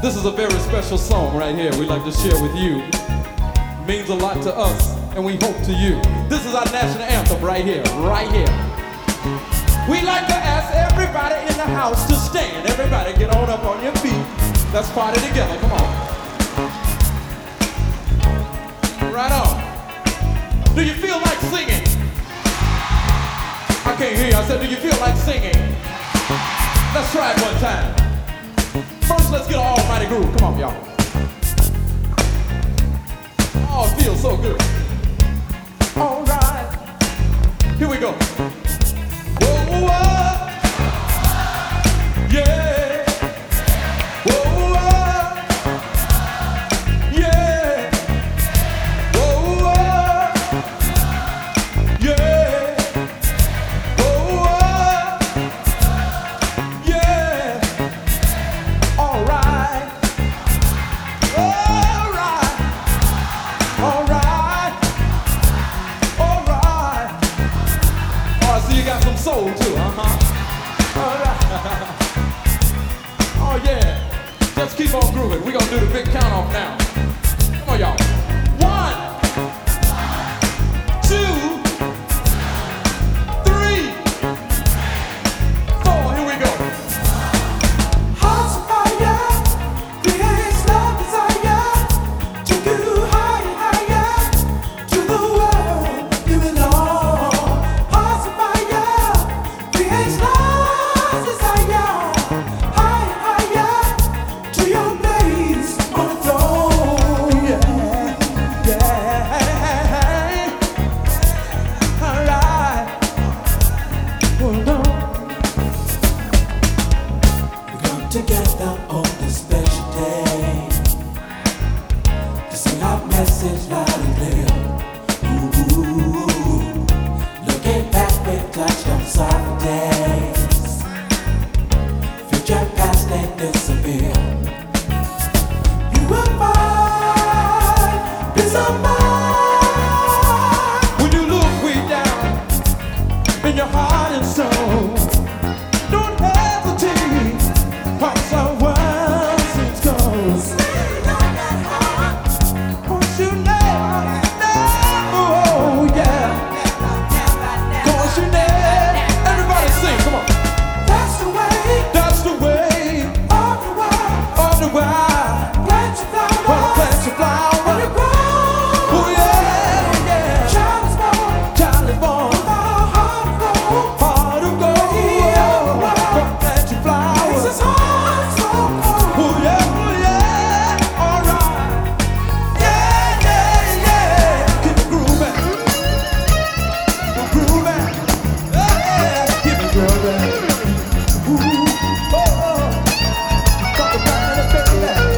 This is a very special song right here we'd like to share with you. It means a lot to us, and we hope to you. This is our national anthem right here, right here. We'd like to ask everybody in the house to stand. Everybody get on up on your feet. Let's party together, come on. Right on. Do you feel like singing? I can't hear you. I said, do you feel like singing? Let's try it one time. First, let's get an almighty groove. Come on, y'all. Oh, it feels so good. All right. Here we go. Whoa, whoa. Yeah. Whoa, whoa. Yeah. Whoa, whoa. Yeah. Whoa, whoa. Yeah. All right. All right. All right. All right. Oh, I see you got some soul too, All right. Oh yeah. Just keep on grooving. We're gonna do the big count off now. Come on, y'all. 1, 2, 3, 4. Here we go. Hearts of fire, creates love desire, take you higher, higher, to the world you belong. Hearts of fire, creates love desire, higher, higher, to your place on the throne. Yeah, Yeah. All right. Hold on. we come together on this special day to sing our message loud and clear. Ooh, looking back, we've touched on sorrow days. Future, past, they disappear. You will find peace of mind. When you look way down in your heart and soul, don't hesitate, 'cause our world seems close. Cause you never, oh yeah. Cause you never, everybody sing, come on. That's the way That's the way of the world. of the world. Plant your Wanna flowers plant your flower. and you grow. Oh yeah, yeah. Child is born Child is born, with a heart of gold. heart of gold. Wanna plant your flower. Makes his heart so cold. Oh yeah, all right. Yeah, yeah, yeah. Keep it grooving. Grooving. Yeah, keep it grooving. Ooh, oh, oh. Talk about it, baby.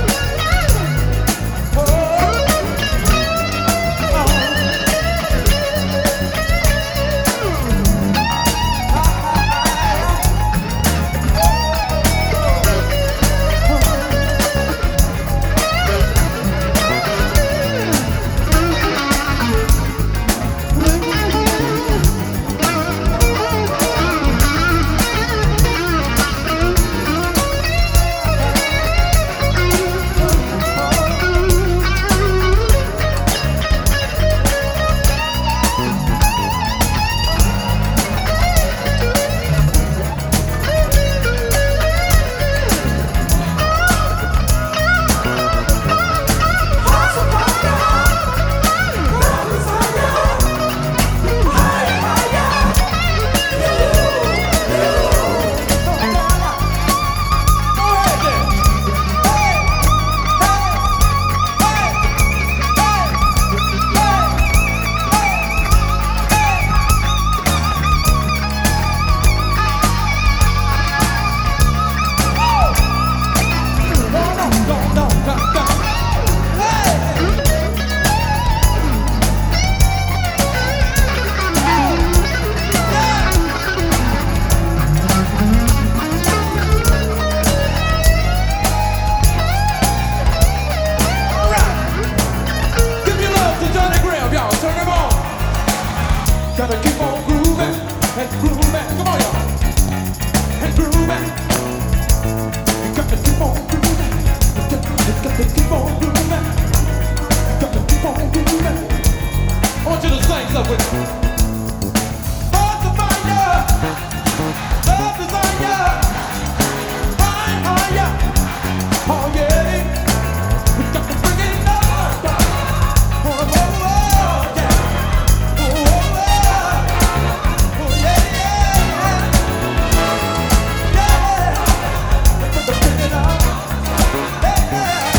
Heart to fire, love desire, flying higher. Oh yeah, we got to bring it up. Oh, oh, oh, yeah. Oh, oh, oh. Oh, yeah, yeah, yeah. Yeah, we got to bring it up. Yeah,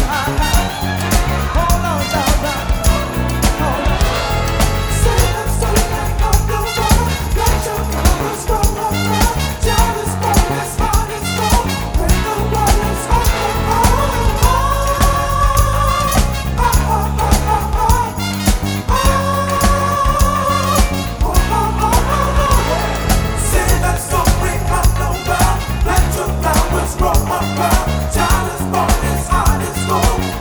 hold on, down, down. Child is born, his heart is full.